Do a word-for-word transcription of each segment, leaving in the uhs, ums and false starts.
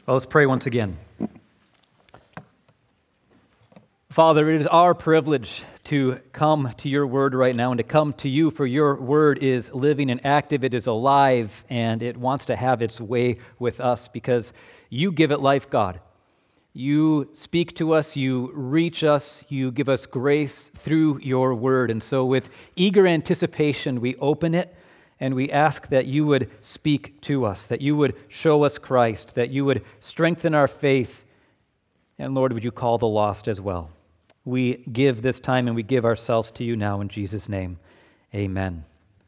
Well, let's pray once again. Father, it is our privilege to come to your word right now and to come to you, for your word is living and active, it is alive, and it wants to have its way with us because you give it life, God. You speak to us, you reach us, you give us grace through your word. And so with eager anticipation, we open it and we ask that you would speak to us, that you would show us Christ, that you would strengthen our faith. And Lord, would you call the lost as well? We give this time and we give ourselves to you now in Jesus' name. Amen.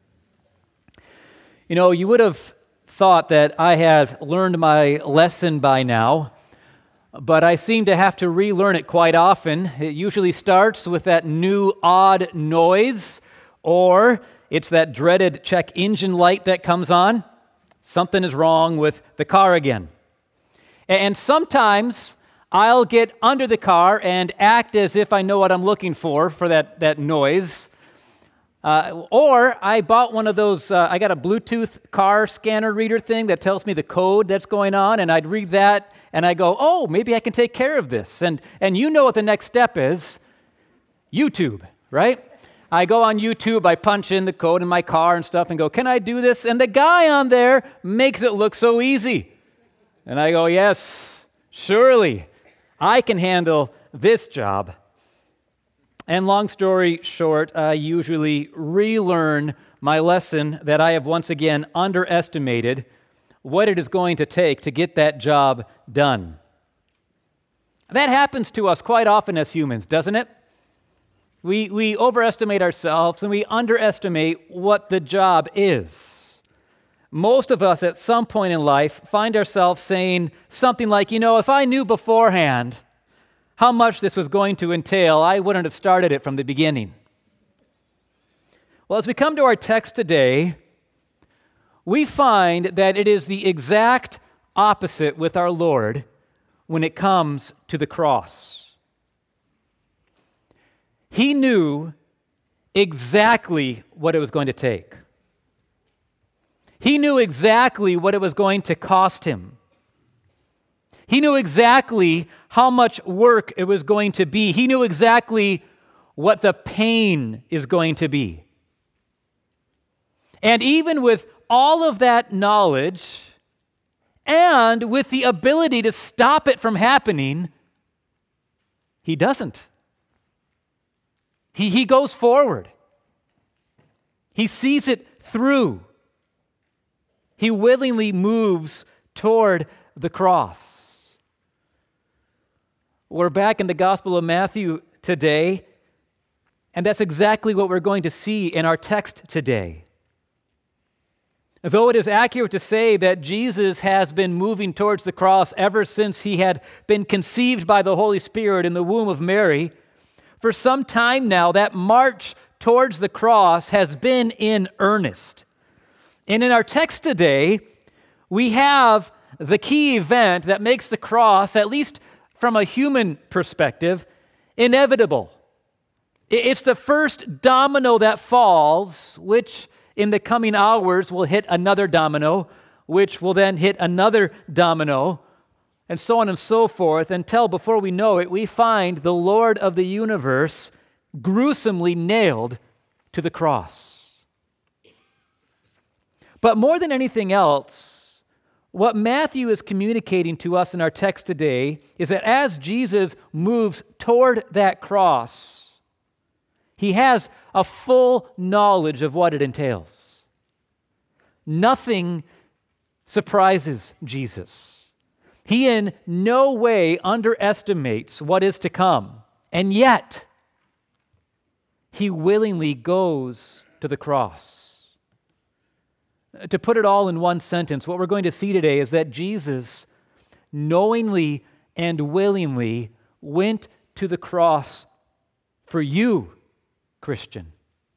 You know, you would have thought that I have learned my lesson by now, but I seem to have to relearn it quite often. It usually starts with that new odd noise, or it's that dreaded check engine light that comes on. Something is wrong with the car again. And sometimes I'll get under the car and act as if I know what I'm looking for, for that, that noise. Uh, or I bought one of those, uh, I got a Bluetooth car scanner reader thing that tells me the code that's going on, and I'd read that, and I go, oh, maybe I can take care of this. And, and you know what the next step is. YouTube, right? I go on YouTube, I punch in the code in my car and stuff and go, can I do this? And the guy on there makes it look so easy. And I go, yes, surely I can handle this job. And long story short, I usually relearn my lesson that I have once again underestimated what it is going to take to get that job done. That happens to us quite often as humans, doesn't it? We, we overestimate ourselves and we underestimate what the job is. Most of us at some point in life find ourselves saying something like, you know, if I knew beforehand how much this was going to entail, I wouldn't have started it from the beginning. Well, as we come to our text today, we find that it is the exact opposite with our Lord when it comes to the cross. He knew exactly what it was going to take. He knew exactly what it was going to cost him. He knew exactly how much work it was going to be. He knew exactly what the pain is going to be. And even with all of that knowledge, and with the ability to stop it from happening, he doesn't. He, he goes forward. He sees it through. He willingly moves toward the cross. We're back in the Gospel of Matthew today, and that's exactly what we're going to see in our text today. Though it is accurate to say that Jesus has been moving towards the cross ever since he had been conceived by the Holy Spirit in the womb of Mary, for some time now, that march towards the cross has been in earnest. And in our text today, we have the key event that makes the cross, at least from a human perspective, inevitable. It's the first domino that falls, which in the coming hours will hit another domino, which will then hit another domino, and so on and so forth, until before we know it, we find the Lord of the universe gruesomely nailed to the cross. But more than anything else, what Matthew is communicating to us in our text today is that as Jesus moves toward that cross, he has a full knowledge of what it entails. Nothing surprises Jesus. He in no way underestimates what is to come, and yet he willingly goes to the cross. To put it all in one sentence, what we're going to see today is that Jesus knowingly and willingly went to the cross for you, Christian.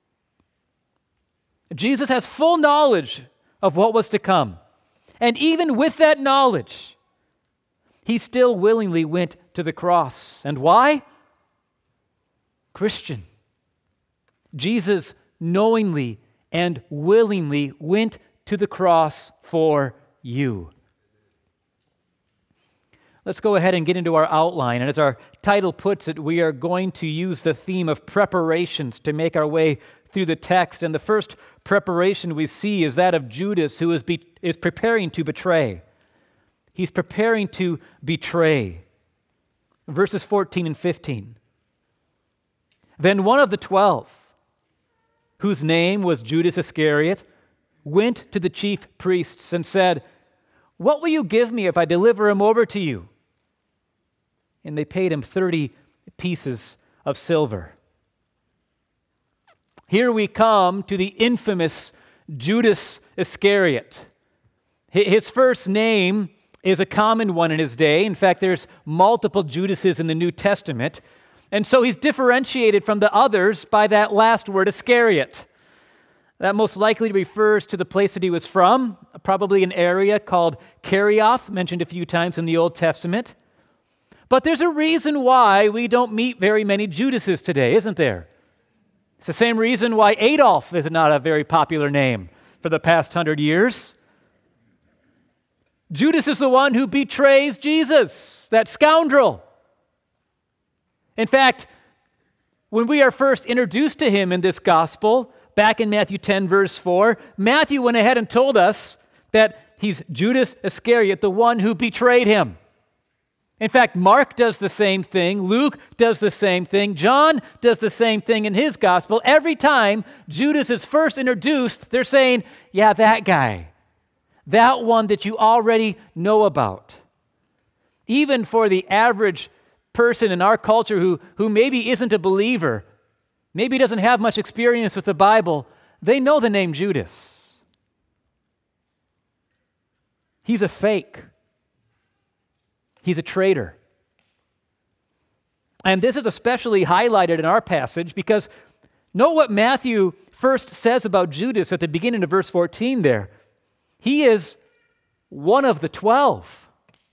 Jesus has full knowledge of what was to come. And even with that knowledge, he still willingly went to the cross. And why? Christian, Jesus knowingly and willingly went to the cross for you. Let's go ahead and get into our outline. And as our title puts it, we are going to use the theme of preparations to make our way through the text. And the first preparation we see is that of Judas, who is, be, is preparing to betray. He's preparing to betray. Verses fourteen and fifteen. Then one of the twelve, whose name was Judas Iscariot, went to the chief priests and said, "What will you give me if I deliver him over to you?" And they paid him thirty pieces of silver. Here we come to the infamous Judas Iscariot. His first name is a common one in his day. In fact, there's multiple Judases in the New Testament. And so he's differentiated from the others by that last word, Iscariot. That most likely refers to the place that he was from, probably an area called Kerioth, mentioned a few times in the Old Testament. But there's a reason why we don't meet very many Judases today, isn't there? It's the same reason why Adolf is not a very popular name for the past hundred years. Judas is the one who betrays Jesus, that scoundrel. In fact, when we are first introduced to him in this gospel, back in Matthew ten, verse four, Matthew went ahead and told us that he's Judas Iscariot, the one who betrayed him. In fact, Mark does the same thing. Luke does the same thing. John does the same thing in his gospel. Every time Judas is first introduced, they're saying, yeah, that guy. That one that you already know about. Even for the average person in our culture who, who maybe isn't a believer, maybe doesn't have much experience with the Bible, they know the name Judas. He's a fake. He's a traitor. And this is especially highlighted in our passage because note what Matthew first says about Judas at the beginning of verse fourteen there. He is one of the twelve.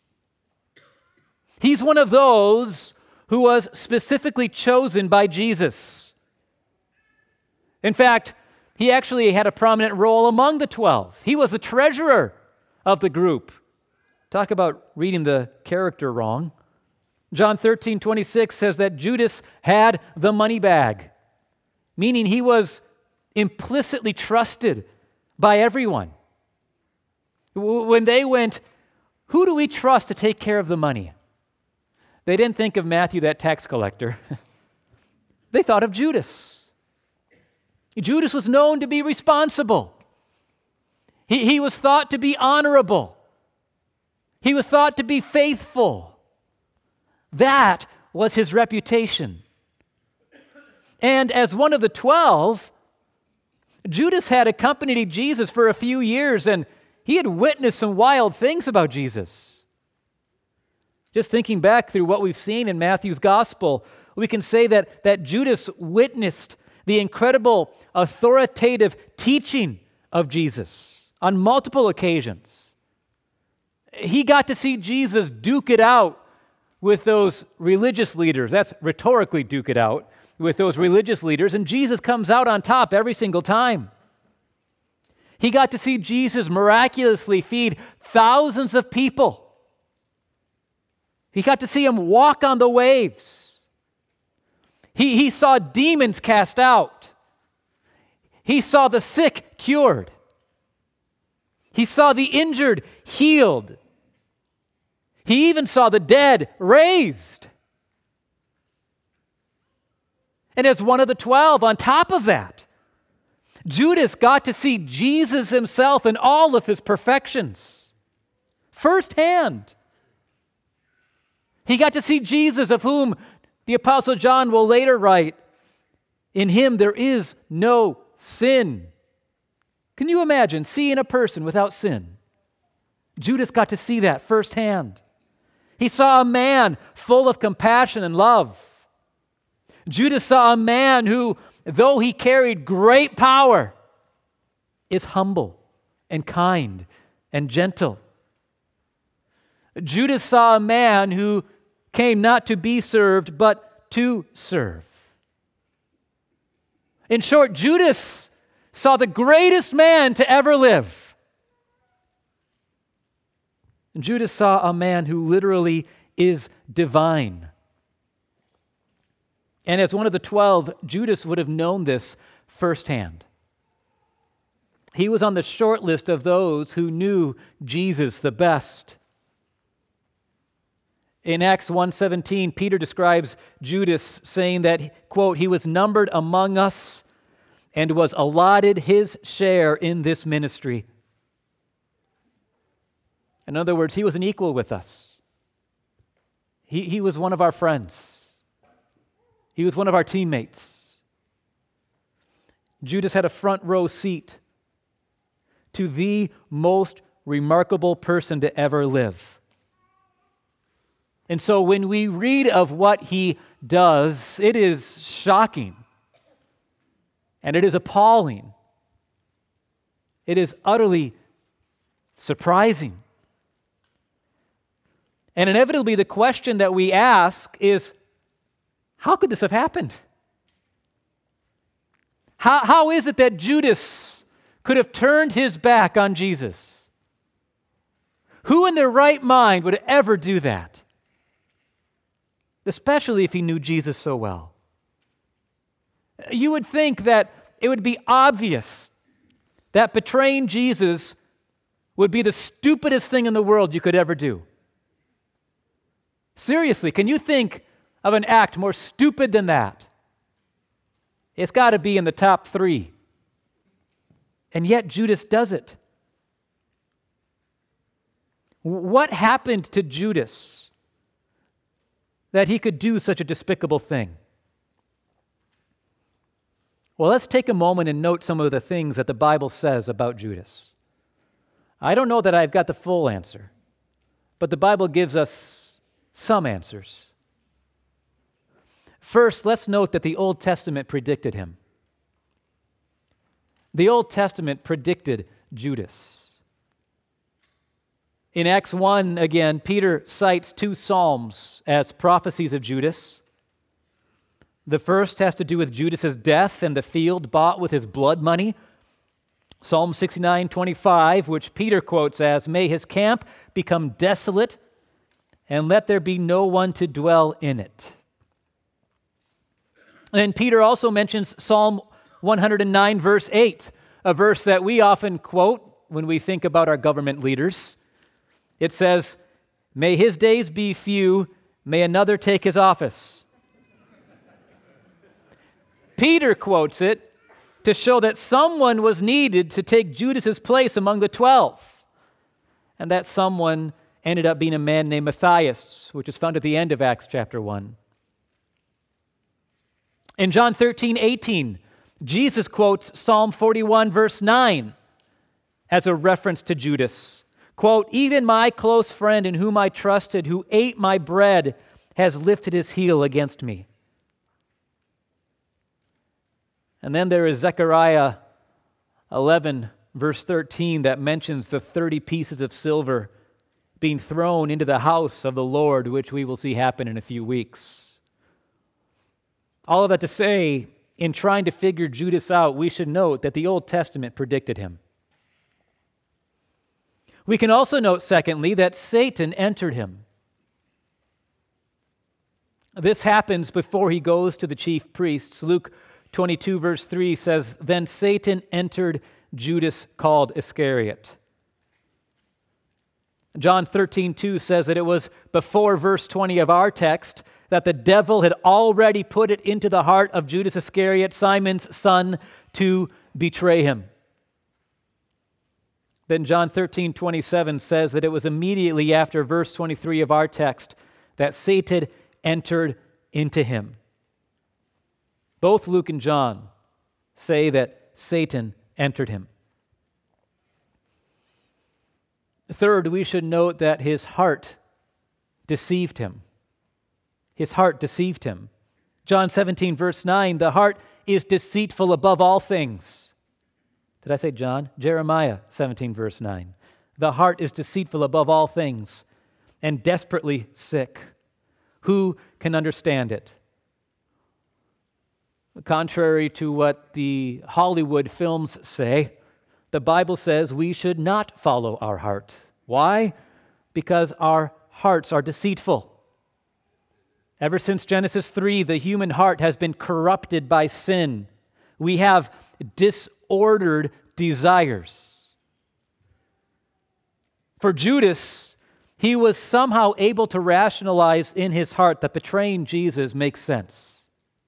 He's one of those who was specifically chosen by Jesus. In fact, he actually had a prominent role among the twelve. He was the treasurer of the group. Talk about reading the character wrong. John thirteen twenty-six says that Judas had the money bag, meaning he was implicitly trusted by everyone. When they went, who do we trust to take care of the money? They didn't think of Matthew, that tax collector. They thought of Judas. Judas was known to be responsible. He, he was thought to be honorable. He was thought to be faithful. That was his reputation. And as one of the twelve, Judas had accompanied Jesus for a few years, and he had witnessed some wild things about Jesus. Just thinking back through what we've seen in Matthew's gospel, we can say that, that Judas witnessed the incredible authoritative teaching of Jesus on multiple occasions. He got to see Jesus duke it out with those religious leaders. That's rhetorically duke it out with those religious leaders, and Jesus comes out on top every single time. He got to see Jesus miraculously feed thousands of people. He got to see him walk on the waves. He, he saw demons cast out. He saw the sick cured. He saw the injured healed. He even saw the dead raised. And as one of the twelve, on top of that, Judas got to see Jesus himself in all of his perfections, firsthand. He got to see Jesus, of whom the Apostle John will later write, "In him there is no sin." Can you imagine seeing a person without sin? Judas got to see that firsthand. He saw a man full of compassion and love. Judas saw a man who, though he carried great power, is humble and kind and gentle. Judas saw a man who came not to be served, but to serve. In short, Judas saw the greatest man to ever live. Judas saw a man who literally is divine. And as one of the twelve, Judas would have known this firsthand. He was on the short list of those who knew Jesus the best. In Acts one seventeen, Peter describes Judas saying that, quote, he was numbered among us and was allotted his share in this ministry. In other words, he was an equal with us. He, he was one of our friends. He was one of our teammates. Judas had a front row seat to the most remarkable person to ever live. And so when we read of what he does, it is shocking. And it is appalling. It is utterly surprising. And inevitably, the question that we ask is, how could this have happened? How, how is it that Judas could have turned his back on Jesus? Who in their right mind would ever do that? Especially if he knew Jesus so well. You would think that it would be obvious that betraying Jesus would be the stupidest thing in the world you could ever do. Seriously, can you think of an act more stupid than that? It's got to be in the top three. And yet Judas does it. What happened to Judas that he could do such a despicable thing? Well, let's take a moment and note some of the things that the Bible says about Judas. I don't know that I've got the full answer, but the Bible gives us some answers. First, let's note that the Old Testament predicted him. The Old Testament predicted Judas. In Acts one, again, Peter cites two psalms as prophecies of Judas. The first has to do with Judas's death and the field bought with his blood money. Psalm sixty-nine twenty-five, which Peter quotes as, "May his camp become desolate, and let there be no one to dwell in it." And Peter also mentions Psalm one hundred nine, verse eight, a verse that we often quote when we think about our government leaders. It says, "May his days be few, may another take his office." Peter quotes it to show that someone was needed to take Judas's place among the twelve. And that someone ended up being a man named Matthias, which is found at the end of Acts chapter one. In John thirteen eighteen, Jesus quotes Psalm forty-one, verse nine, as a reference to Judas. Quote, "Even my close friend in whom I trusted, who ate my bread, has lifted his heel against me." And then there is Zechariah eleven, verse thirteen, that mentions the thirty pieces of silver being thrown into the house of the Lord, which we will see happen in a few weeks. All of that to say, in trying to figure Judas out, we should note that the Old Testament predicted him. We can also note, secondly, that Satan entered him. This happens before he goes to the chief priests. Luke twenty-two, verse three says, "Then Satan entered Judas called Iscariot." John thirteen two says that it was before verse twenty of our text that the devil had already put it into the heart of Judas Iscariot, Simon's son, to betray him. Then John thirteen twenty-seven says that it was immediately after verse twenty-three of our text that Satan entered into him. Both Luke and John say that Satan entered him. Third, we should note that his heart deceived him. His heart deceived him. John seventeen, verse nine, "The heart is deceitful above all things." Did I say John? Jeremiah seventeen, verse nine. "The heart is deceitful above all things and desperately sick. Who can understand it?" Contrary to what the Hollywood films say, the Bible says we should not follow our heart. Why? because our hearts are deceitful. Ever since Genesis three, the human heart has been corrupted by sin. We have disordered desires. For Judas, he was somehow able to rationalize in his heart that betraying Jesus makes sense.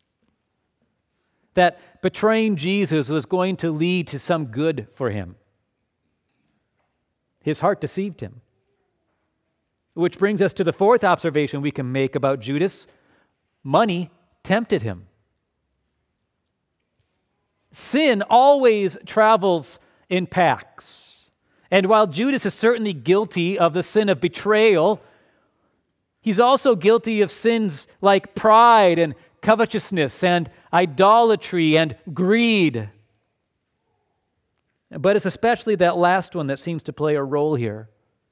That betraying Jesus was going to lead to some good for him. His heart deceived him. Which brings us to the fourth observation we can make about Judas. Money tempted him. Sin always travels in packs. And while Judas is certainly guilty of the sin of betrayal, he's also guilty of sins like pride and covetousness and idolatry and greed. But it's especially that last one that seems to play a role here.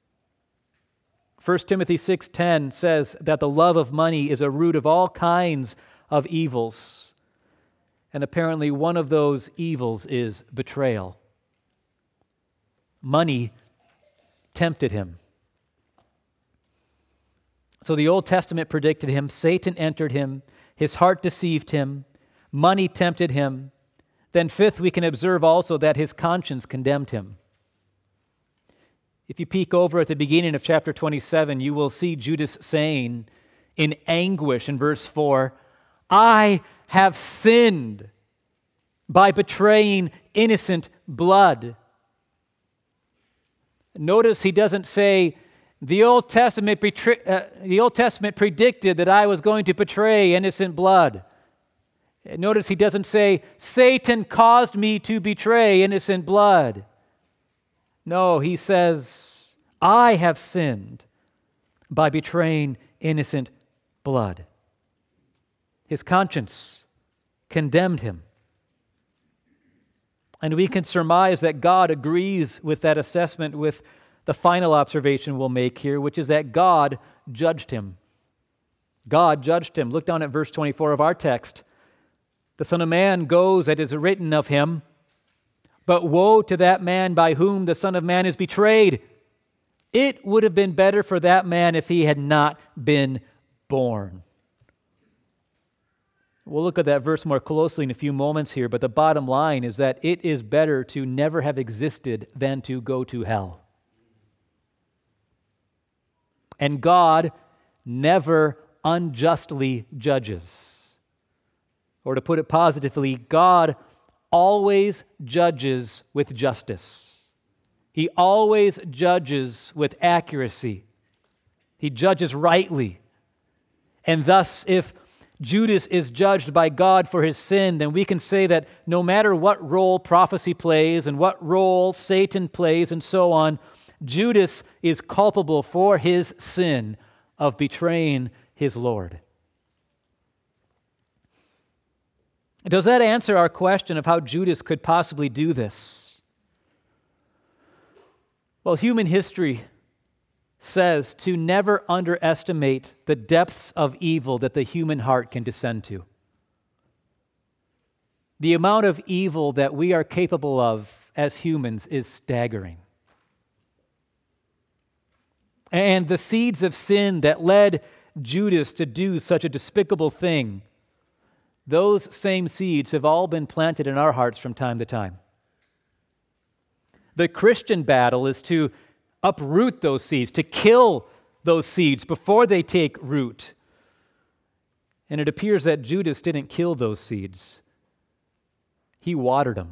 First Timothy six ten says that the love of money is a root of all kinds of evils. And apparently one of those evils is betrayal. Money tempted him. So the Old Testament predicted him, Satan entered him, his heart deceived him, money tempted him. Then fifth, we can observe also that his conscience condemned him. If you peek over at the beginning of chapter twenty-seven, you will see Judas saying in anguish in verse four, I have sinned by betraying innocent blood. Notice he doesn't say, the Old Testament, betray, uh, the Old Testament predicted that I was going to betray innocent blood. Notice he doesn't say, Satan caused me to betray innocent blood. No, he says, I have sinned by betraying innocent blood. His conscience condemned him. And we can surmise that God agrees with that assessment with the final observation we'll make here, which is that God judged him. God judged him. Look down at verse twenty-four of our text. The Son of Man goes as is written of him, but woe to that man by whom the Son of Man is betrayed. It would have been better for that man if he had not been born. We'll look at that verse more closely in a few moments here, but the bottom line is that it is better to never have existed than to go to hell. And God never unjustly judges. Or to put it positively, God always judges with justice. He always judges with accuracy. He judges rightly. And thus, if Judas is judged by God for his sin, then we can say that no matter what role prophecy plays and what role Satan plays and so on, Judas is culpable for his sin of betraying his Lord. Does that answer our question of how Judas could possibly do this? Well, human history says to never underestimate the depths of evil that the human heart can descend to. The amount of evil that we are capable of as humans is staggering. And the seeds of sin that led Judas to do such a despicable thing, those same seeds have all been planted in our hearts from time to time. The Christian battle is to uproot those seeds, to kill those seeds before they take root. And it appears that Judas didn't kill those seeds. He watered them.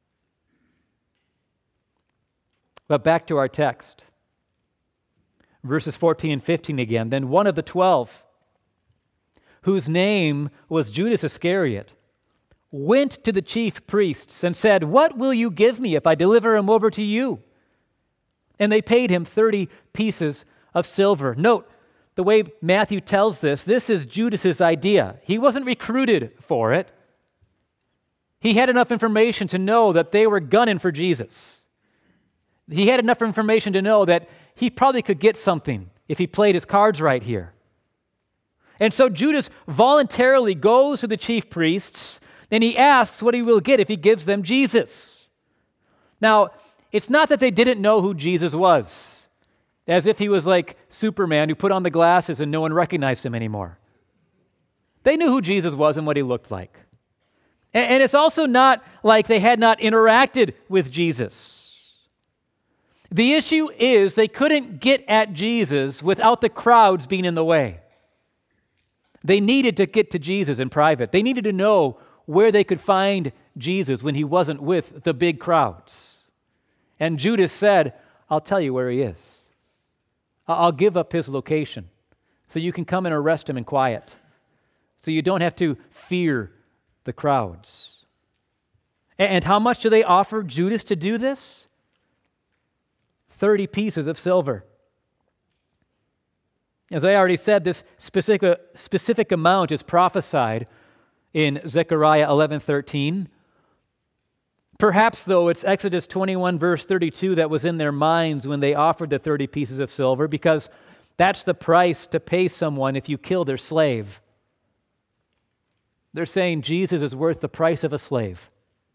But back to our text. Verses fourteen and fifteen again. Then one of the twelve, whose name was Judas Iscariot, went to the chief priests and said, "What will you give me if I deliver him over to you?" And they paid him thirty pieces of silver. Note the way Matthew tells this. This is Judas's idea. He wasn't recruited for it. He had enough information to know that they were gunning for Jesus. He had enough information to know that he probably could get something if he played his cards right here. And so Judas voluntarily goes to the chief priests and he asks what he will get if he gives them Jesus. Now, it's not that they didn't know who Jesus was. as if he was like Superman who put on the glasses and no one recognized him anymore. They knew who Jesus was and what he looked like. And it's also not like they had not interacted with Jesus. The issue is they couldn't get at Jesus without the crowds being in the way. They needed to get to Jesus in private. They needed to know where they could find Jesus when he wasn't with the big crowds. And Judas said, I'll tell you where he is. I'll give up his location so you can come and arrest him in quiet, so you don't have to fear the crowds. And how much do they offer Judas to do this? thirty pieces of silver. As I already said, this specific, specific amount is prophesied in Zechariah eleven thirteen. Perhaps, though, it's Exodus twenty-one, verse thirty-two that was in their minds when they offered the thirty pieces of silver, because that's the price to pay someone if you kill their slave. They're saying Jesus is worth the price of a slave.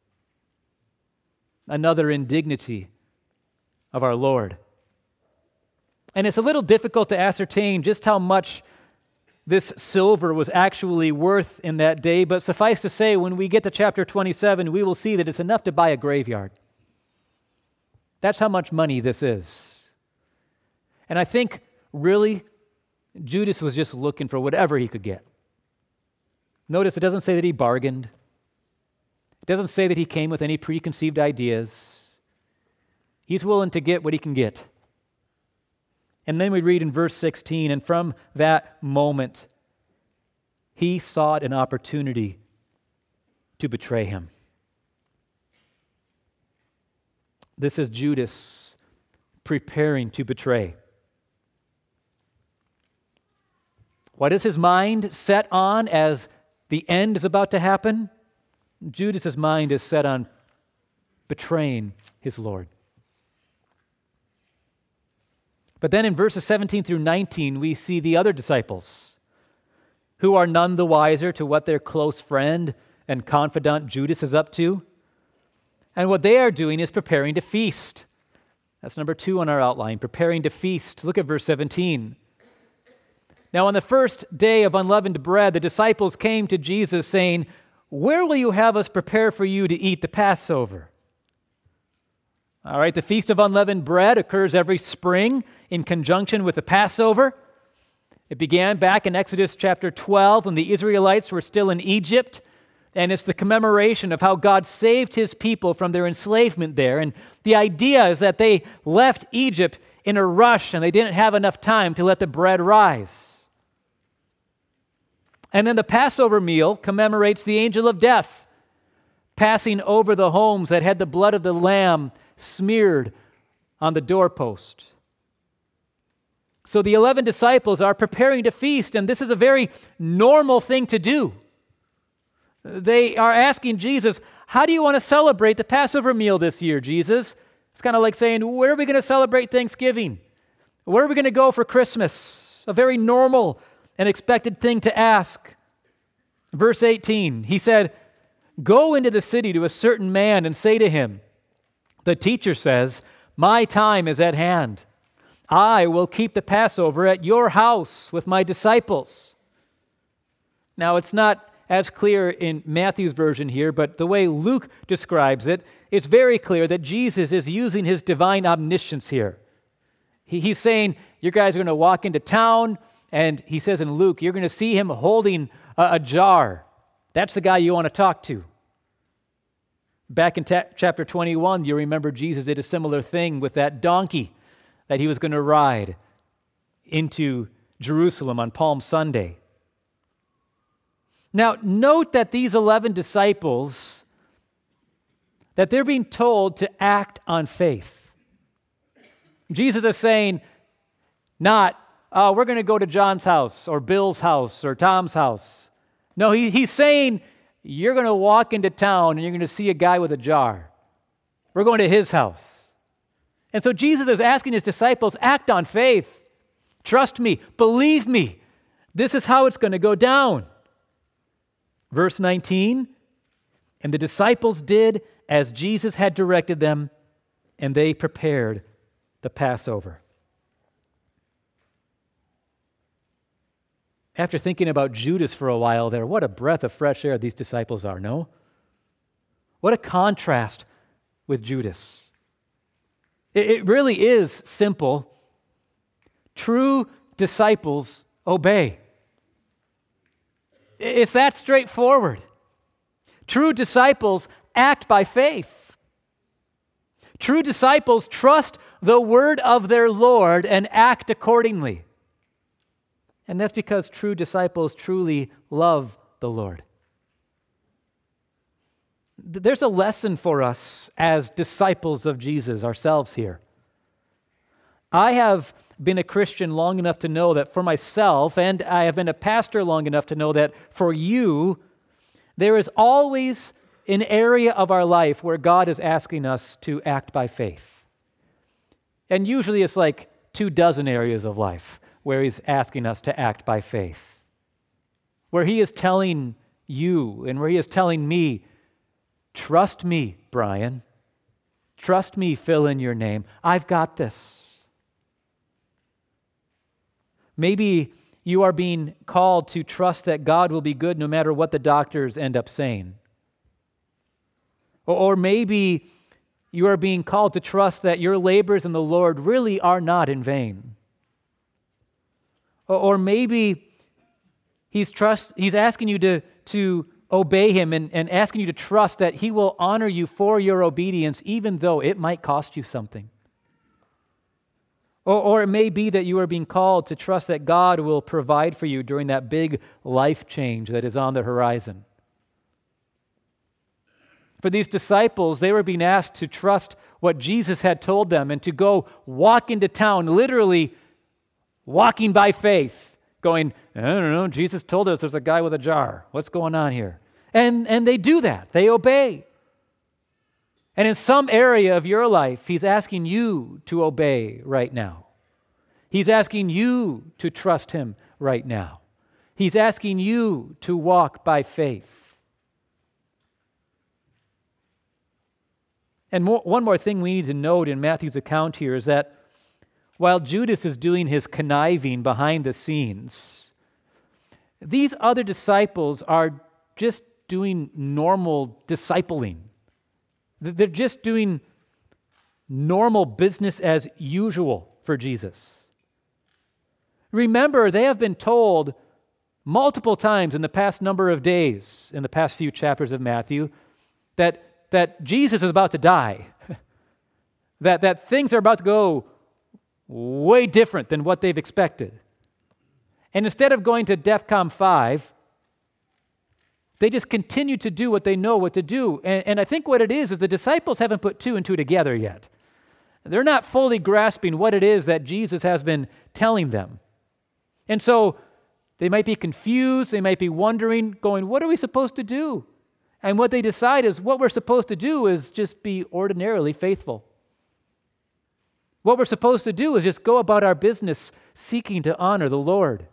Another indignity of our Lord. And it's a little difficult to ascertain just how much this silver was actually worth in that day, but suffice to say, when we get to chapter twenty-seven, we will see that it's enough to buy a graveyard. That's how much money this is. And I think, really, Judas was just looking for whatever he could get. Notice it doesn't say that he bargained. It doesn't say that he came with any preconceived ideas. He's willing to get what he can get. And then we read in verse sixteen, and from that moment, he sought an opportunity to betray him. This is Judas preparing to betray. What is his mind set on as the end is about to happen? Judas's mind is set on betraying his Lord. But then in verses seventeen through nineteen, we see the other disciples who are none the wiser to what their close friend and confidant Judas is up to. And what they are doing is preparing to feast. That's number two on our outline, preparing to feast. Look at verse seventeen. Now, on the first day of unleavened bread, the disciples came to Jesus saying, "Where will you have us prepare for you to eat the Passover?" All right, the Feast of Unleavened Bread occurs every spring in conjunction with the Passover. It began back in Exodus chapter twelve when the Israelites were still in Egypt, and it's the commemoration of how God saved his people from their enslavement there. And the idea is that they left Egypt in a rush and they didn't have enough time to let the bread rise. And then the Passover meal commemorates the angel of death passing over the homes that had the blood of the lamb smeared on the doorpost. So the eleven disciples are preparing to feast, and this is a very normal thing to do. They are asking Jesus, how do you want to celebrate the Passover meal this year, Jesus? It's kind of like saying, where are we going to celebrate Thanksgiving? Where are we going to go for Christmas? A very normal and expected thing to ask. Verse eighteen, he said, "Go into the city to a certain man and say to him, 'The teacher says, my time is at hand. I will keep the Passover at your house with my disciples.'" Now, it's not as clear in Matthew's version here, but the way Luke describes it, it's very clear that Jesus is using his divine omniscience here. He, he's saying, you guys are going to walk into town, and he says in Luke, you're going to see him holding a, a jar. That's the guy you want to talk to. Back in ta- chapter twenty-one, you remember Jesus did a similar thing with that donkey that he was going to ride into Jerusalem on Palm Sunday. Now, note that these eleven disciples, that they're being told to act on faith. Jesus is saying, not, oh, we're going to go to John's house or Bill's house or Tom's house. No, he, he's saying, you're going to walk into town and you're going to see a guy with a jar. We're going to his house. And so Jesus is asking his disciples, act on faith. Trust me. Believe me. This is how it's going to go down. Verse nineteen, and the disciples did as Jesus had directed them, and they prepared the Passover. After thinking about Judas for a while there, what a breath of fresh air these disciples are, no? What a contrast with Judas. It, it really is simple. True disciples obey. It's that straightforward. True disciples act by faith. True disciples trust the word of their Lord and act accordingly. And that's because true disciples truly love the Lord. There's a lesson for us as disciples of Jesus ourselves here. I have been a Christian long enough to know that for myself, and I have been a pastor long enough to know that for you, there is always an area of our life where God is asking us to act by faith. And usually it's like two dozen areas of life where He's asking us to act by faith. Where He is telling you and where He is telling me, trust me, Brian. Trust me, fill in your name. I've got this. Maybe you are being called to trust that God will be good no matter what the doctors end up saying. Or maybe you are being called to trust that your labors in the Lord really are not in vain. Or maybe He's trust He's asking you to, to obey Him and, and asking you to trust that He will honor you for your obedience even though it might cost you something. Or, or it may be that you are being called to trust that God will provide for you during that big life change that is on the horizon. For these disciples, they were being asked to trust what Jesus had told them and to go walk into town, literally walking by faith, going, I don't know, Jesus told us there's a guy with a jar. What's going on here? And, and they do that. They obey. And in some area of your life, He's asking you to obey right now. He's asking you to trust Him right now. He's asking you to walk by faith. And more, one more thing we need to note in Matthew's account here is that while Judas is doing his conniving behind the scenes, these other disciples are just doing normal discipling. They're just doing normal business as usual for Jesus. Remember, they have been told multiple times in the past number of days, in the past few chapters of Matthew, that, that Jesus is about to die, that, that things are about to go way different than what they've expected. And instead of going to DEFCON five, they just continue to do what they know what to do. And, and I think what it is is the disciples haven't put two and two together yet. They're not fully grasping what it is that Jesus has been telling them. And so they might be confused, they might be wondering, going, what are we supposed to do? And what they decide is what we're supposed to do is just be ordinarily faithful. What we're supposed to do is just go about our business seeking to honor the Lord.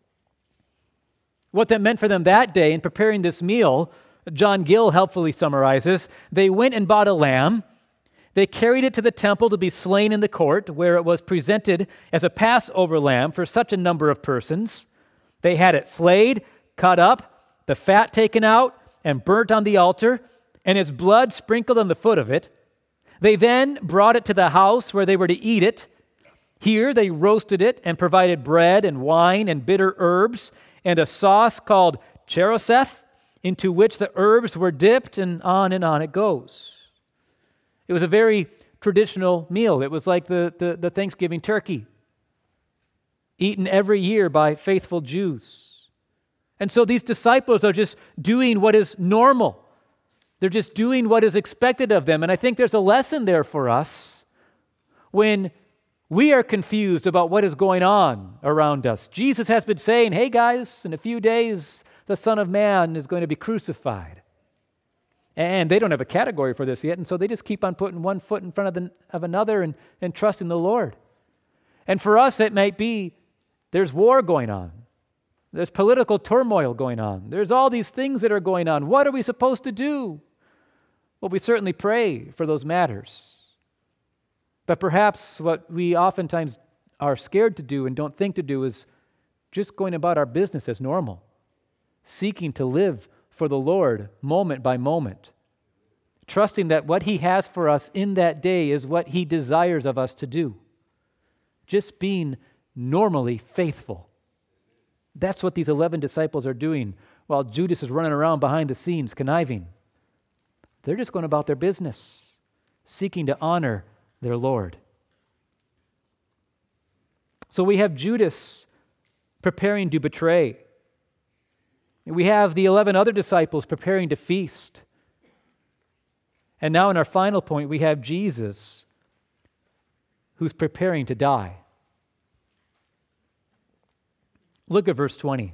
What that meant for them that day in preparing this meal, John Gill helpfully summarizes, they went and bought a lamb. They carried it to the temple to be slain in the court, where it was presented as a Passover lamb for such a number of persons. They had it flayed, cut up, the fat taken out, and burnt on the altar, and its blood sprinkled on the foot of it. They then brought it to the house where they were to eat it. Here they roasted it and provided bread and wine and bitter herbs and a sauce called cheroseth, into which the herbs were dipped, and on and on it goes. It was a very traditional meal. It was like the, the, the Thanksgiving turkey, eaten every year by faithful Jews. And so these disciples are just doing what is normal. They're just doing what is expected of them. And I think there's a lesson there for us when we are confused about what is going on around us. Jesus has been saying, hey guys, in a few days, the Son of Man is going to be crucified. And they don't have a category for this yet, and so they just keep on putting one foot in front of, the, of another and, and trusting the Lord. And for us, it might be there's war going on. There's political turmoil going on. There's all these things that are going on. What are we supposed to do? Well, we certainly pray for those matters. But perhaps what we oftentimes are scared to do and don't think to do is just going about our business as normal, seeking to live for the Lord moment by moment, trusting that what He has for us in that day is what He desires of us to do. Just being normally faithful. That's what these eleven disciples are doing while Judas is running around behind the scenes conniving. They're just going about their business, seeking to honor their Lord. So we have Judas preparing to betray. We have the eleven other disciples preparing to feast. And now in our final point, we have Jesus who's preparing to die. Look at verse twenty.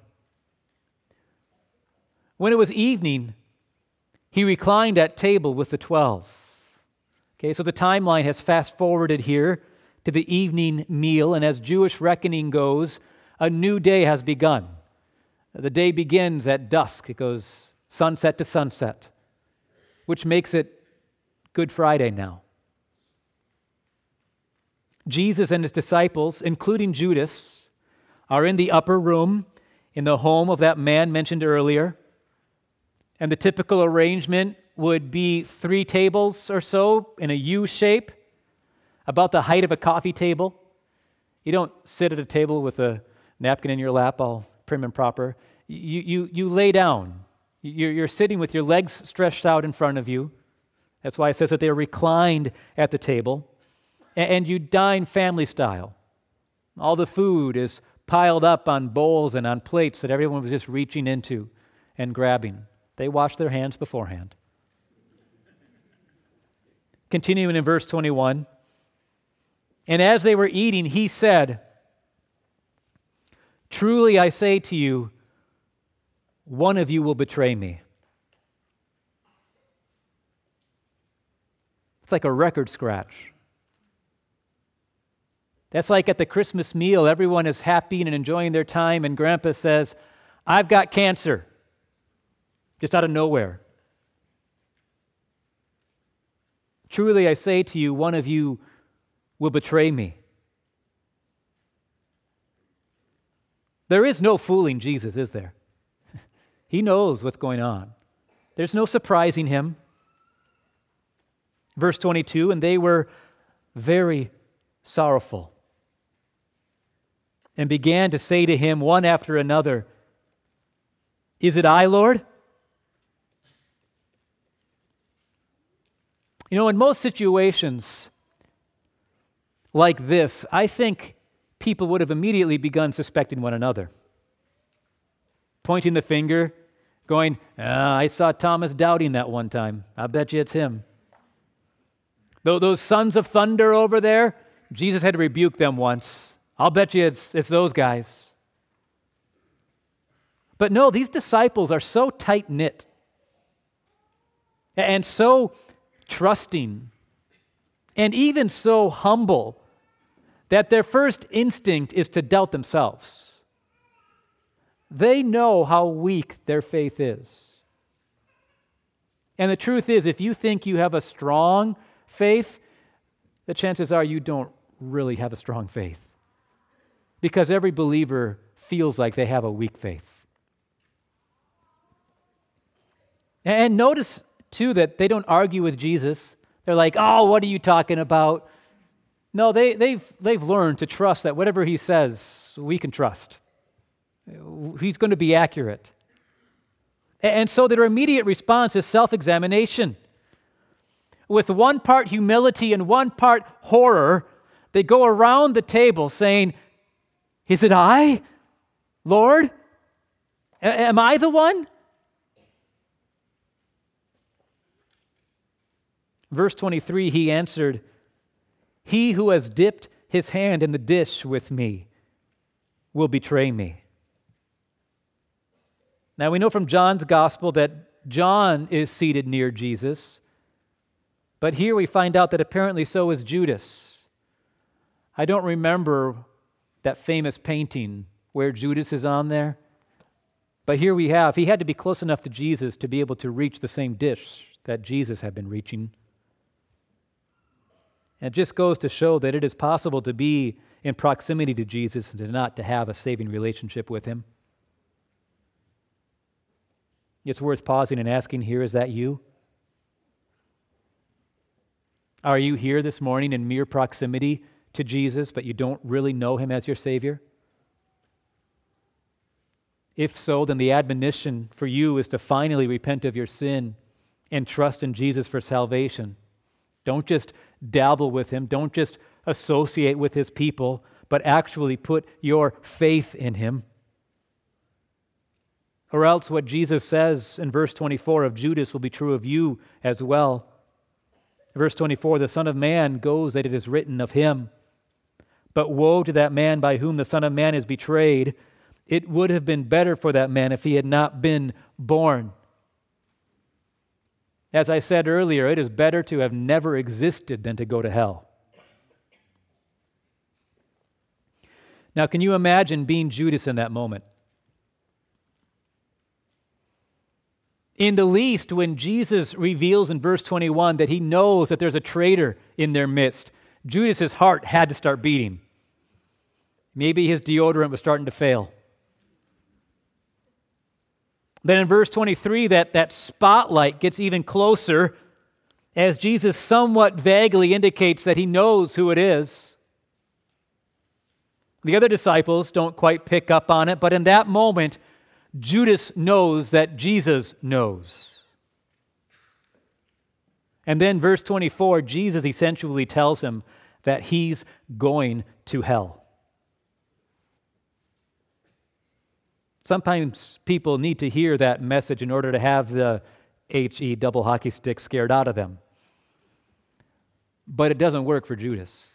When it was evening, He reclined at table with the twelve. Okay, so the timeline has fast-forwarded here to the evening meal, and as Jewish reckoning goes, a new day has begun. The day begins at dusk. It goes sunset to sunset, which makes it Good Friday now. Jesus and His disciples, including Judas, are in the upper room in the home of that man mentioned earlier. And the typical arrangement would be three tables or so in a U shape, about the height of a coffee table. You don't sit at a table with a napkin in your lap, all prim and proper. You, you, you lay down. You're, you're sitting with your legs stretched out in front of you. That's why it says that they're reclined at the table. And, and you dine family style. All the food is piled up on bowls and on plates that everyone was just reaching into and grabbing. They washed their hands beforehand. Continuing in verse twenty-one, and as they were eating, He said, "Truly I say to you, one of you will betray me." It's like a record scratch. That's like at the Christmas meal, everyone is happy and enjoying their time, and Grandpa says, "I've got cancer," just out of nowhere. Truly I say to you, one of you will betray me. There is no fooling Jesus, is there? He knows what's going on. There's no surprising Him. Verse twenty-two, and they were very sorrowful and began to say to Him one after another, "Is it I, Lord?" You know, in most situations like this, I think people would have immediately begun suspecting one another, pointing the finger, going, ah, I saw Thomas doubting that one time. I bet you it's him. Though those sons of thunder over there, Jesus had to rebuke them once. I'll bet you it's, it's those guys. But no, these disciples are so tight-knit and so trusting and even so humble that their first instinct is to doubt themselves. They know how weak their faith is. And the truth is, if you think you have a strong faith, the chances are you don't really have a strong faith. Because every believer feels like they have a weak faith. And notice, too, that they don't argue with Jesus. They're like, oh, what are you talking about? No, they, they've, they've learned to trust that whatever He says, we can trust. He's going to be accurate. And so their immediate response is self-examination. With one part humility and one part horror, they go around the table saying, is it I, Lord? A- am I the one? Verse twenty-three, He answered, he who has dipped his hand in the dish with me will betray me. Now we know from John's gospel that John is seated near Jesus, but here we find out that apparently so is Judas. I don't remember that famous painting where Judas is on there, but here we have, he had to be close enough to Jesus to be able to reach the same dish that Jesus had been reaching. And it just goes to show that it is possible to be in proximity to Jesus and to not to have a saving relationship with him. It's worth pausing and asking here, is that you? Are you here this morning in mere proximity to Jesus, but you don't really know him as your Savior? If so, then the admonition for you is to finally repent of your sin and trust in Jesus for salvation. Don't just dabble with him. Don't just associate with his people, but actually put your faith in him. Or else what Jesus says in verse twenty-four of Judas will be true of you as well. Verse twenty-four, the Son of Man goes that it is written of him. But woe to that man by whom the Son of Man is betrayed. It would have been better for that man if he had not been born. As I said earlier, it is better to have never existed than to go to hell. Now, can you imagine being Judas in that moment? In the least, when Jesus reveals in verse twenty-one that he knows that there's a traitor in their midst, Judas's heart had to start beating. Maybe his deodorant was starting to fail. Then in verse twenty-three, that, that spotlight gets even closer as Jesus somewhat vaguely indicates that he knows who it is. The other disciples don't quite pick up on it, but in that moment, Judas knows that Jesus knows. And then verse twenty-four, Jesus essentially tells him that he's going to hell. Sometimes people need to hear that message in order to have the H E double hockey stick scared out of them. But it doesn't work for Judas.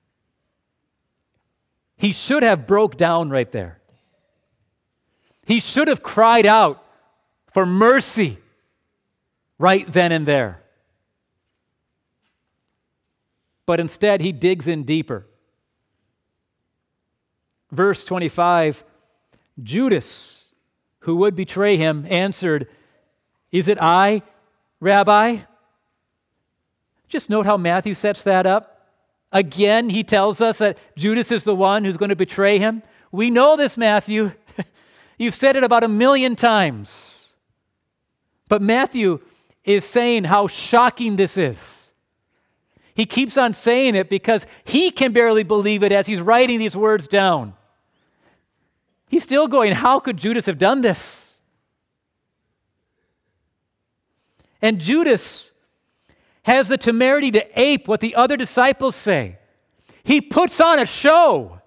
He should have broke down right there. He should have cried out for mercy right then and there. But instead, he digs in deeper. Verse twenty-five, Judas, who would betray him, answered, "Is it I, Rabbi?" Just note how Matthew sets that up. Again, he tells us that Judas is the one who's going to betray him. We know this, Matthew. You've said it about a million times. But Matthew is saying how shocking this is. He keeps on saying it because he can barely believe it as he's writing these words down. He's still going, how could Judas have done this? And Judas has the temerity to ape what the other disciples say. He puts on a show.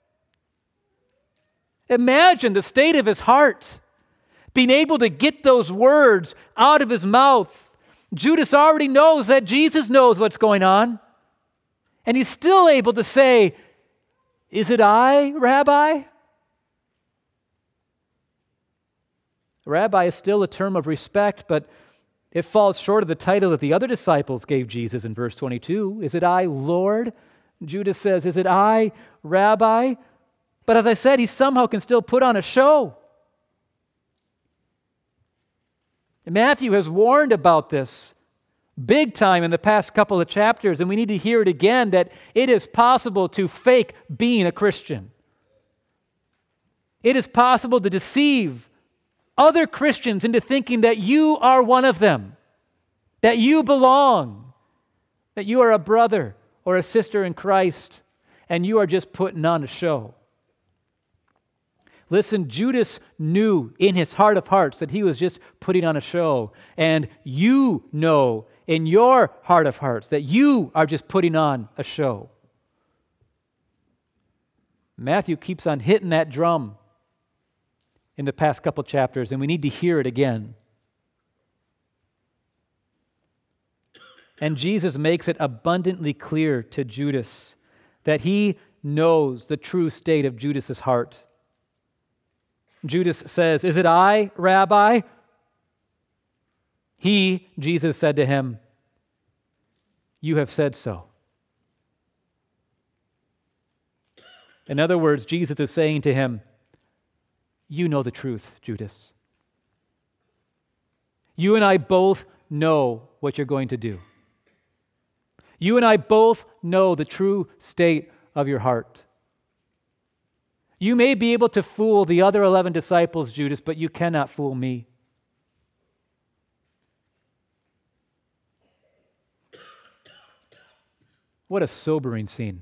Imagine the state of his heart, being able to get those words out of his mouth. Judas already knows that Jesus knows what's going on, and he's still able to say, "Is it I, Rabbi?" Rabbi is still a term of respect, but it falls short of the title that the other disciples gave Jesus in verse twenty-two. "Is it I, Lord?" Judas says, "Is it I, Rabbi?" But as I said, he somehow can still put on a show. And Matthew has warned about this big time in the past couple of chapters, and we need to hear it again, that it is possible to fake being a Christian. It is possible to deceive other Christians into thinking that you are one of them, that you belong, that you are a brother or a sister in Christ, and you are just putting on a show. Listen, Judas knew in his heart of hearts that he was just putting on a show, and you know in your heart of hearts that you are just putting on a show. Matthew keeps on hitting that drum in the past couple chapters, and we need to hear it again. And Jesus makes it abundantly clear to Judas that he knows the true state of Judas's heart. Judas says, "Is it I, Rabbi?" He, Jesus, said to him, "You have said so." In other words, Jesus is saying to him, "You know the truth, Judas. You and I both know what you're going to do. You and I both know the true state of your heart. You may be able to fool the other eleven disciples, Judas, but you cannot fool me. What a sobering scene.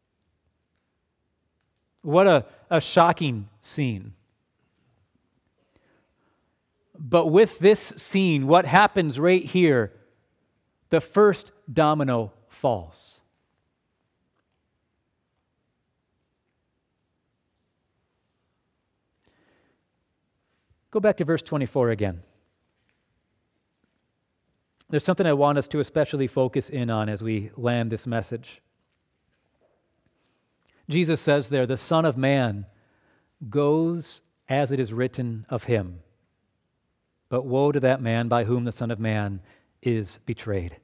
What a, a shocking scene. But with this scene, what happens right here, the first domino falls. Go back to verse twenty-four again. There's something I want us to especially focus in on as we land this message. Jesus says there, the Son of Man goes as it is written of him. But woe to that man by whom the Son of Man is betrayed.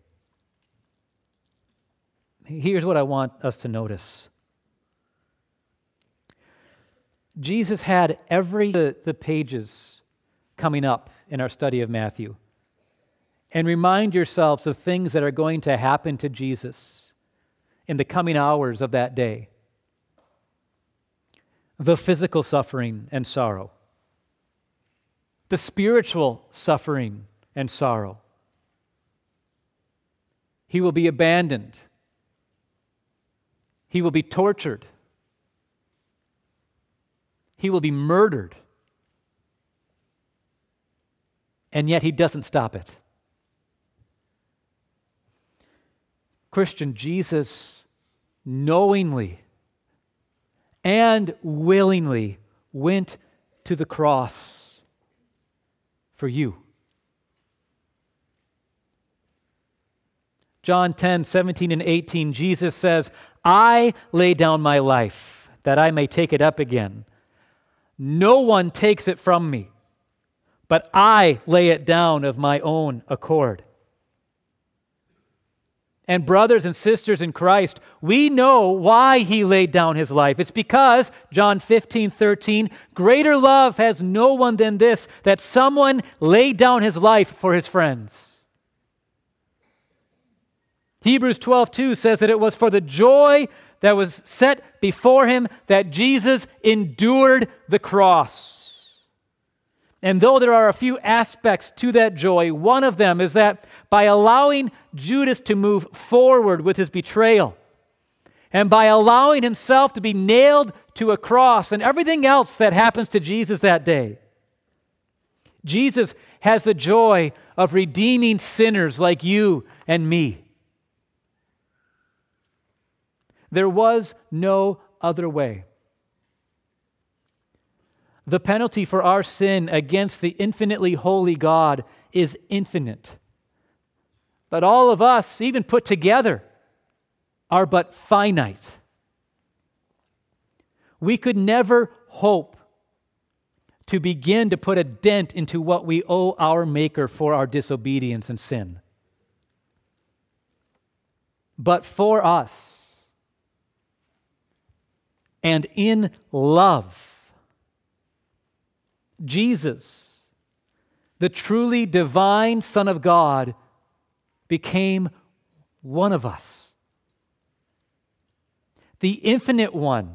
Here's what I want us to notice. Jesus had every the, the pages coming up in our study of Matthew. And remind yourselves of things that are going to happen to Jesus in the coming hours of that day. The physical suffering and sorrow. The spiritual suffering and sorrow. He will be abandoned. He will be tortured. He will be murdered. And yet he doesn't stop it. Christian, Jesus knowingly and willingly went to the cross for you. John ten, seventeen and eighteen, Jesus says, I lay down my life that I may take it up again. No one takes it from me, but I lay it down of my own accord. And brothers and sisters in Christ, we know why he laid down his life. It's because, John fifteen, thirteen, greater love has no one than this, that someone laid down his life for his friends. Hebrews twelve, two says that it was for the joy that was set before him that Jesus endured the cross. And though there are a few aspects to that joy, one of them is that by allowing Judas to move forward with his betrayal, and by allowing himself to be nailed to a cross and everything else that happens to Jesus that day, Jesus has the joy of redeeming sinners like you and me. There was no other way. The penalty for our sin against the infinitely holy God is infinite. But all of us, even put together, are but finite. We could never hope to begin to put a dent into what we owe our Maker for our disobedience and sin. But for us, and in love, Jesus, the truly divine Son of God, became one of us. The infinite one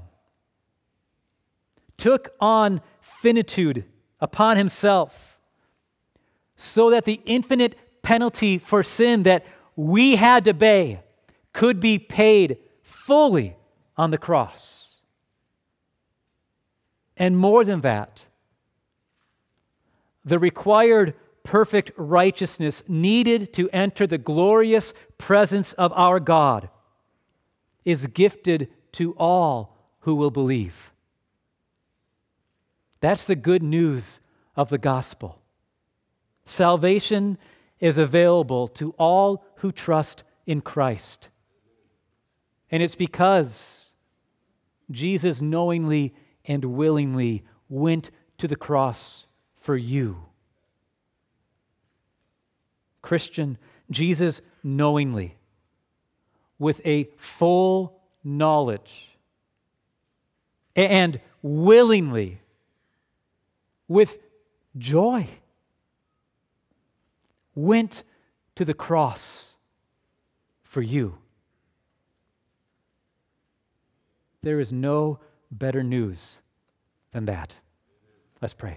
took on finitude upon himself so that the infinite penalty for sin that we had to pay could be paid fully on the cross. And more than that, the required perfect righteousness needed to enter the glorious presence of our God is gifted to all who will believe. That's the good news of the gospel. Salvation is available to all who trust in Christ. And it's because Jesus knowingly and willingly went to the cross for you. Christian, Jesus knowingly, with a full knowledge, and willingly, with joy, went to the cross for you. There is no better news than that. Let's pray.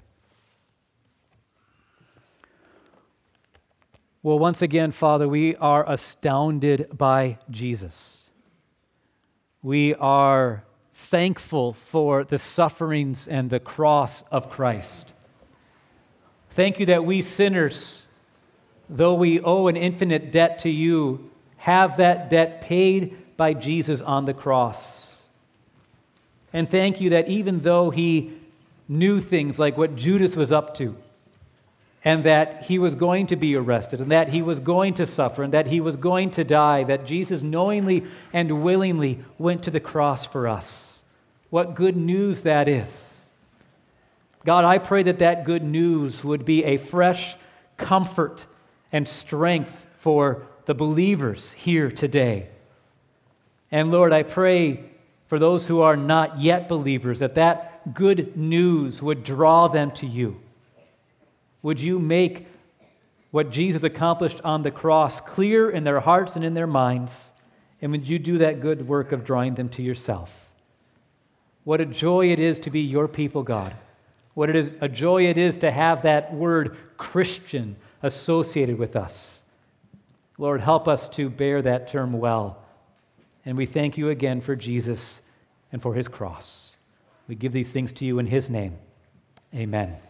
Well, once again, Father, we are astounded by Jesus. We are thankful for the sufferings and the cross of Christ. Thank you that we sinners, though we owe an infinite debt to you, have that debt paid by Jesus on the cross. And thank you that even though he knew things like what Judas was up to, and that he was going to be arrested, and that he was going to suffer, and that he was going to die, that Jesus knowingly and willingly went to the cross for us. What good news that is. God, I pray that that good news would be a fresh comfort and strength for the believers here today. And Lord, I pray for those who are not yet believers, that that good news would draw them to you. Would you make what Jesus accomplished on the cross clear in their hearts and in their minds? And would you do that good work of drawing them to yourself? What a joy it is to be your people, God. What it is, a joy it is to have that word Christian associated with us. Lord, help us to bear that term well. And we thank you again for Jesus and for his cross. We give these things to you in his name. Amen.